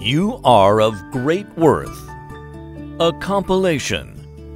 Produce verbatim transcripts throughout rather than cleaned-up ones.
You Are of Great Worth, a compilation.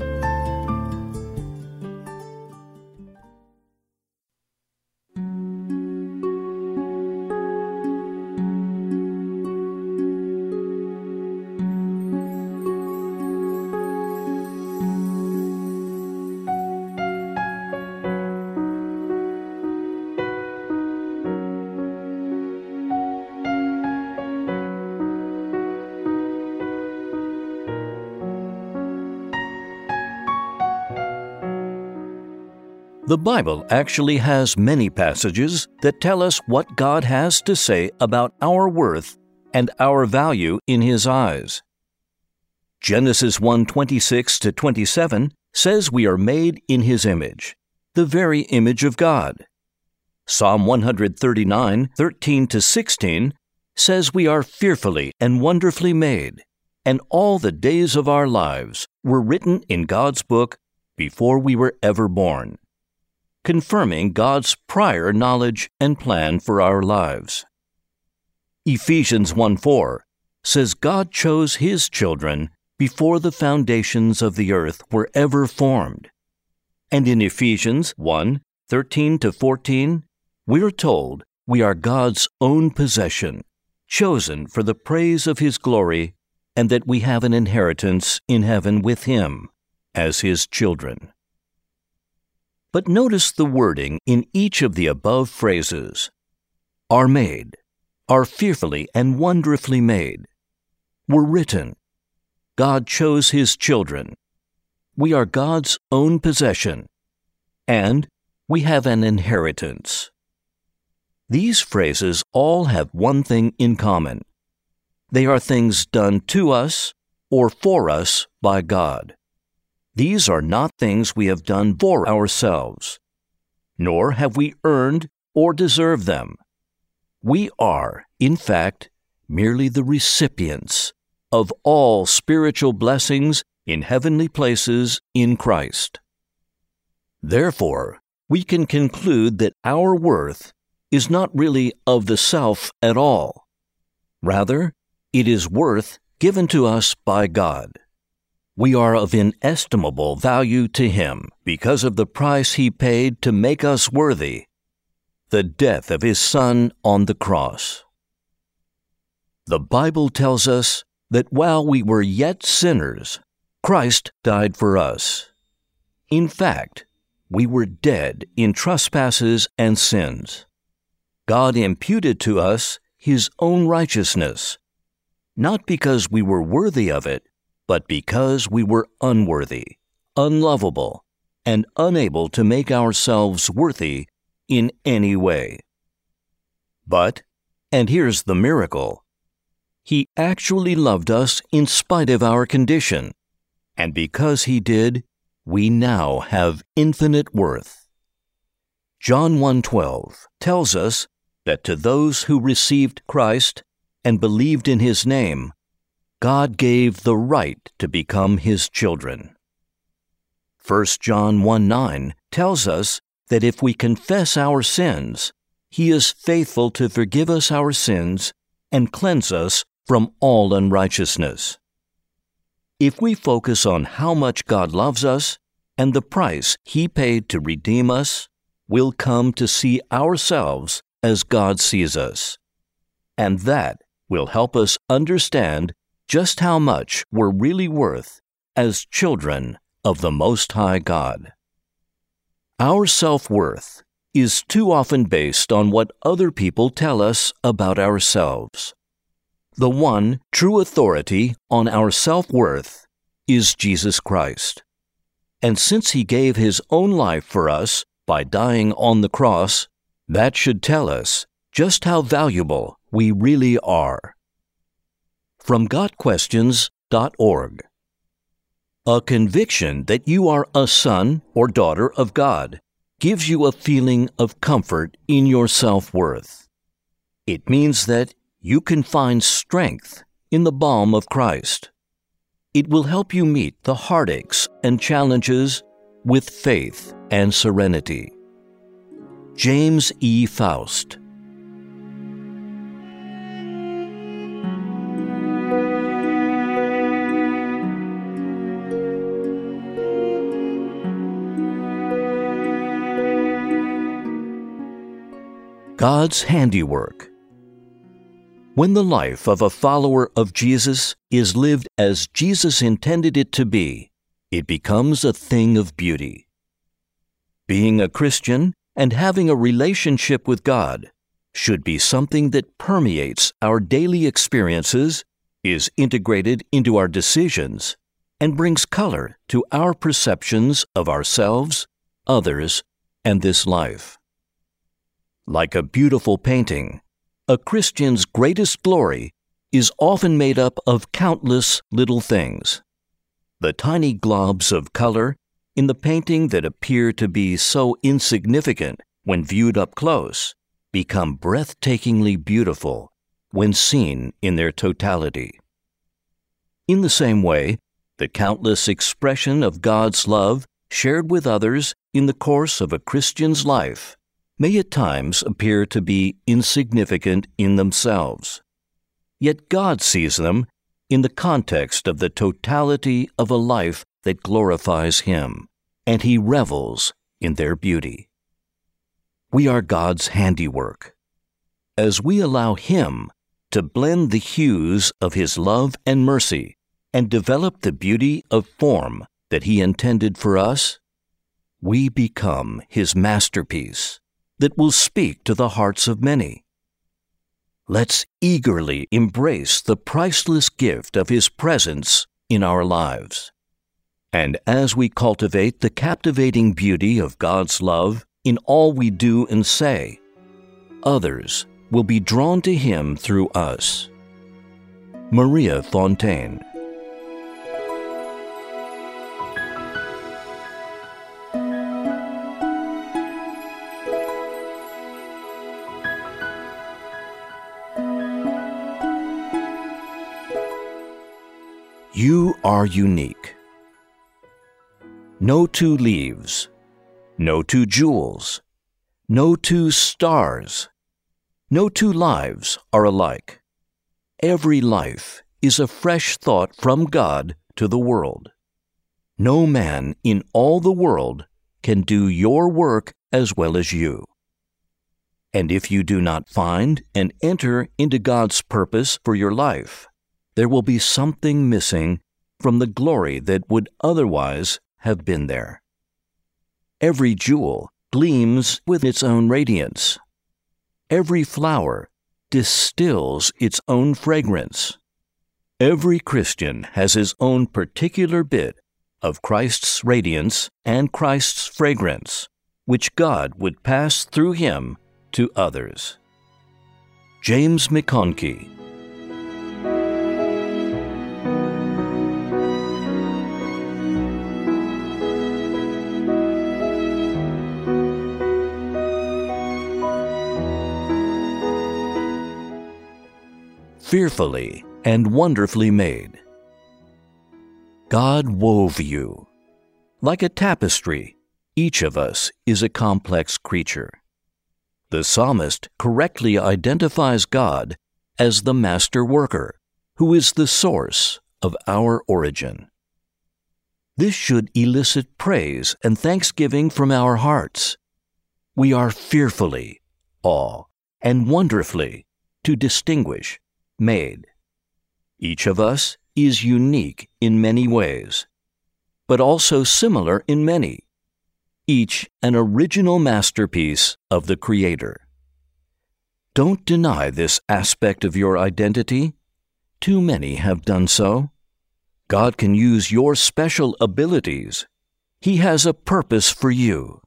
The Bible actually has many passages that tell us what God has to say about our worth and our value in His eyes. Genesis one twenty-six to twenty-seven says we are made in His image, the very image of God. Psalm one thirty-nine, thirteen to sixteen says we are fearfully and wonderfully made, and all the days of our lives were written in God's book before we were ever born, confirming God's prior knowledge and plan for our lives. Ephesians one four says God chose His children before the foundations of the earth were ever formed. And in Ephesians one thirteen to fourteen, we're told we are God's own possession, chosen for the praise of His glory, and that we have an inheritance in heaven with Him as His children. But notice the wording in each of the above phrases. Are made, are fearfully and wonderfully made, were written, God chose His children, we are God's own possession, and we have an inheritance. These phrases all have one thing in common. They are things done to us or for us by God. These are not things we have done for ourselves, nor have we earned or deserved them. We are, in fact, merely the recipients of all spiritual blessings in heavenly places in Christ. Therefore, we can conclude that our worth is not really of the self at all. Rather, it is worth given to us by God. We are of inestimable value to Him because of the price He paid to make us worthy, the death of His Son on the cross. The Bible tells us that while we were yet sinners, Christ died for us. In fact, we were dead in trespasses and sins. God imputed to us His own righteousness, not because we were worthy of it, but because we were unworthy, unlovable, and unable to make ourselves worthy in any way. But, and here's the miracle, He actually loved us in spite of our condition, and because He did, we now have infinite worth. John one twelve tells us that to those who received Christ and believed in His name, God gave the right to become His children. First John one nine tells us that if we confess our sins, He is faithful to forgive us our sins and cleanse us from all unrighteousness. If we focus on how much God loves us and the price He paid to redeem us, we'll come to see ourselves as God sees us. And that will help us understand just how much we're really worth as children of the Most High God. Our self-worth is too often based on what other people tell us about ourselves. The one true authority on our self-worth is Jesus Christ. And since He gave His own life for us by dying on the cross, that should tell us just how valuable we really are. From got questions dot org. A conviction that you are a son or daughter of God gives you a feeling of comfort in your self-worth. It means that you can find strength in the balm of Christ. It will help you meet the heartaches and challenges with faith and serenity. James E. Faust. God's handiwork. When the life of a follower of Jesus is lived as Jesus intended it to be, it becomes a thing of beauty. Being a Christian and having a relationship with God should be something that permeates our daily experiences, is integrated into our decisions, and brings color to our perceptions of ourselves, others, and this life. Like a beautiful painting, a Christian's greatest glory is often made up of countless little things. The tiny globs of color in the painting that appear to be so insignificant when viewed up close become breathtakingly beautiful when seen in their totality. In the same way, the countless expression of God's love shared with others in the course of a Christian's life may at times appear to be insignificant in themselves. Yet God sees them in the context of the totality of a life that glorifies Him, and He revels in their beauty. We are God's handiwork. As we allow Him to blend the hues of His love and mercy and develop the beauty of form that He intended for us, we become His masterpiece that will speak to the hearts of many. Let's eagerly embrace the priceless gift of His presence in our lives. And as we cultivate the captivating beauty of God's love in all we do and say, others will be drawn to Him through us. Maria Fontaine. You are unique. No two leaves, no two jewels, no two stars, no two lives are alike. Every life is a fresh thought from God to the world. No man in all the world can do your work as well as you. And if you do not find and enter into God's purpose for your life, there will be something missing from the glory that would otherwise have been there. Every jewel gleams with its own radiance. Every flower distills its own fragrance. Every Christian has his own particular bit of Christ's radiance and Christ's fragrance, which God would pass through him to others. James McConkie. Fearfully and wonderfully made. God wove you. Like a tapestry, each of us is a complex creature. The psalmist correctly identifies God as the master worker, who is the source of our origin. This should elicit praise and thanksgiving from our hearts. We are fearfully, awe, and wonderfully, to distinguish, made. Each of us is unique in many ways, but also similar in many, each an original masterpiece of the Creator. Don't deny this aspect of your identity. Too many have done so. God can use your special abilities. He has a purpose for you.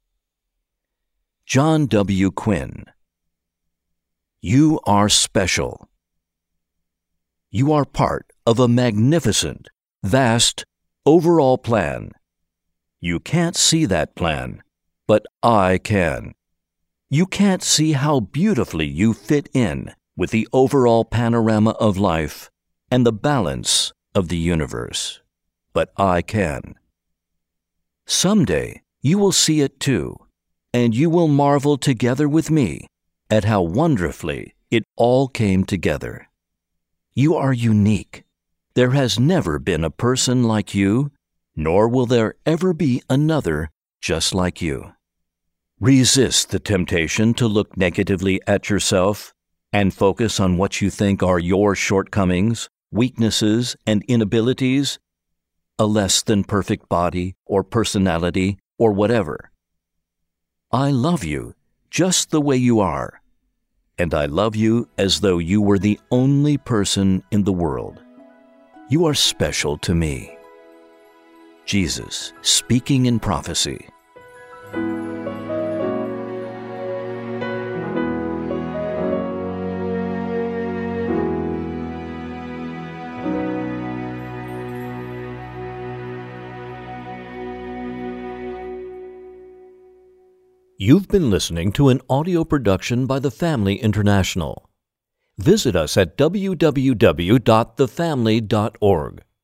John W. Quinn. You are special. You are part of a magnificent, vast, overall plan. You can't see that plan, but I can. You can't see how beautifully you fit in with the overall panorama of life and the balance of the universe, but I can. Someday you will see it too, and you will marvel together with me at how wonderfully it all came together. You are unique. There has never been a person like you, nor will there ever be another just like you. Resist the temptation to look negatively at yourself and focus on what you think are your shortcomings, weaknesses, and inabilities, a less than perfect body or personality or whatever. I love you just the way you are, and I love you as though you were the only person in the world. You are special to me. Jesus, speaking in prophecy. You've been listening to an audio production by The Family International. Visit us at w w w dot the family dot org.